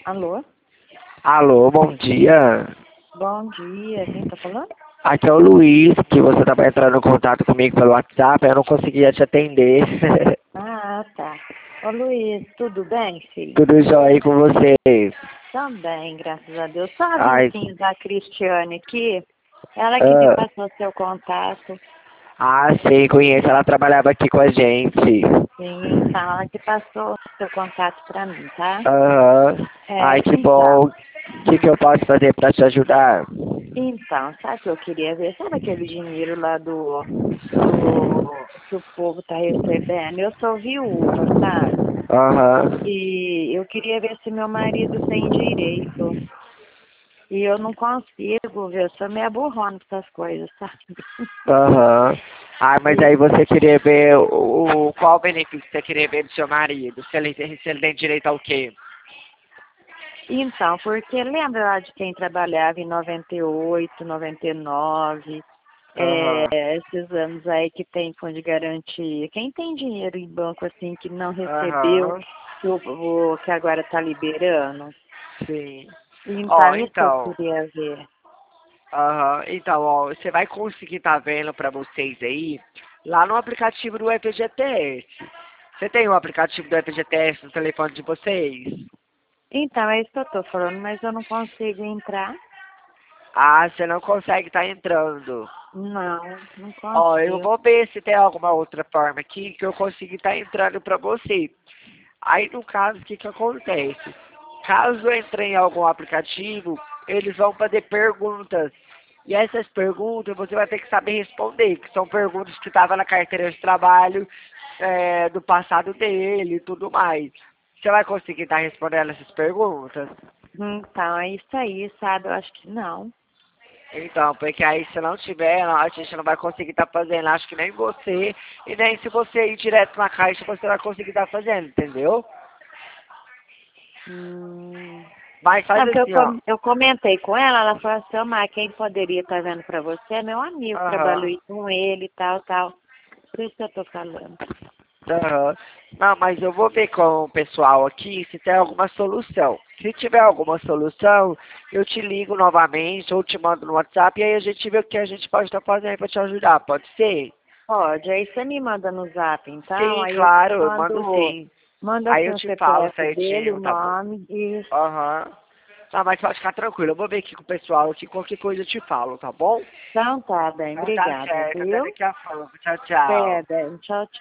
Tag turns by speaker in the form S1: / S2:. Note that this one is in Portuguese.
S1: Alô?
S2: Alô, bom dia.
S1: Bom dia, quem tá falando?
S2: Aqui é o Luiz, que você estava entrando em contato comigo pelo WhatsApp, eu não conseguia te atender.
S1: Ah, tá. Ô Luiz, tudo bem, filho?
S2: Tudo jóia aí com você?
S1: Também, graças a Deus. Só a
S2: Ai,
S1: vizinha da Cristiane aqui, ela que me
S2: ah,
S1: passou seu contato.
S2: sim, conheço, ela trabalhava aqui com a gente.
S1: Sim, então, ela que passou seu contato pra mim, tá?
S2: Aham. Ai, que bom.
S1: Então,
S2: O que eu posso fazer para te ajudar?
S1: sabe o que eu queria ver? Sabe aquele dinheiro lá do que o povo tá recebendo? Eu sou viúva, sabe?
S2: Aham.
S1: E eu queria ver se meu marido tem direito. E eu não consigo, viu? Eu sou meio burrona com essas coisas, sabe?
S2: Aham. Ai, mas
S1: E,
S2: aí você queria ver qual benefício você queria ver do seu marido? Se ele tem direito ao quê?
S1: então, porque lembra lá de quem trabalhava em 98, 99,
S2: Aham.
S1: esses anos aí que tem fundo de garantia. Quem tem dinheiro em banco assim que não recebeu,
S2: Aham.
S1: que agora está liberando?
S2: Sim. Ó,
S1: Então, isso que eu
S2: então.
S1: queria ver.
S2: Aham. Então, ó, você vai conseguir estar vendo pra vocês aí lá no aplicativo do FGTS. Você tem o aplicativo do FGTS no telefone de vocês?
S1: Então, é isso que eu tô falando, mas eu não consigo entrar.
S2: Ah, você não consegue estar entrando.
S1: Não, não
S2: Ó, eu
S1: consigo.
S2: vou ver se tem alguma outra forma aqui que eu consiga estar entrando pra você. Aí, no caso, o que que acontece? Caso entre em algum aplicativo, eles vão fazer perguntas. E essas perguntas você vai ter que saber responder, que são perguntas que estavam na carteira de trabalho do passado dele e tudo mais. Você vai conseguir estar respondendo essas perguntas?
S1: Então, é isso aí, sabe? Eu acho que não.
S2: Então, porque aí se não tiver, a gente não vai conseguir estar fazendo, acho que nem você, e nem se você ir direto na caixa você vai conseguir estar fazendo, entendeu?
S1: Hum.
S2: Mas
S1: Não,
S2: faz
S1: porque
S2: assim, ó.
S1: eu comentei com ela, ela falou assim, mas quem poderia estar vendo pra você é meu amigo,
S2: Aham.
S1: trabalhei com ele e tal, tal. Por isso que eu tô falando.
S2: Aham. Não, mas eu vou ver com o pessoal aqui se tem alguma solução. Se tiver alguma solução, eu te ligo novamente ou te mando no WhatsApp e aí a gente vê o que a gente pode estar fazendo para te ajudar. Pode ser?
S1: Pode, aí você me manda no zap, então,
S2: Sim,
S1: aí eu te
S2: claro, eu mando
S1: mando,
S2: sim.
S1: manda
S2: Aí
S1: assim
S2: eu
S1: o
S2: te falo
S1: CPF dele, o
S2: certinho, tá bom?
S1: nome e...
S2: Aham. Tá, mas pode ficar tranquilo. Eu vou ver aqui com o pessoal aqui, qualquer coisa eu te falo, tá bom?
S1: Então tá bem,
S2: Então tá
S1: obrigada,
S2: certo, até
S1: viu?
S2: daqui a pouco. Tchau, tchau.
S1: Até, bem, tchau, tchau.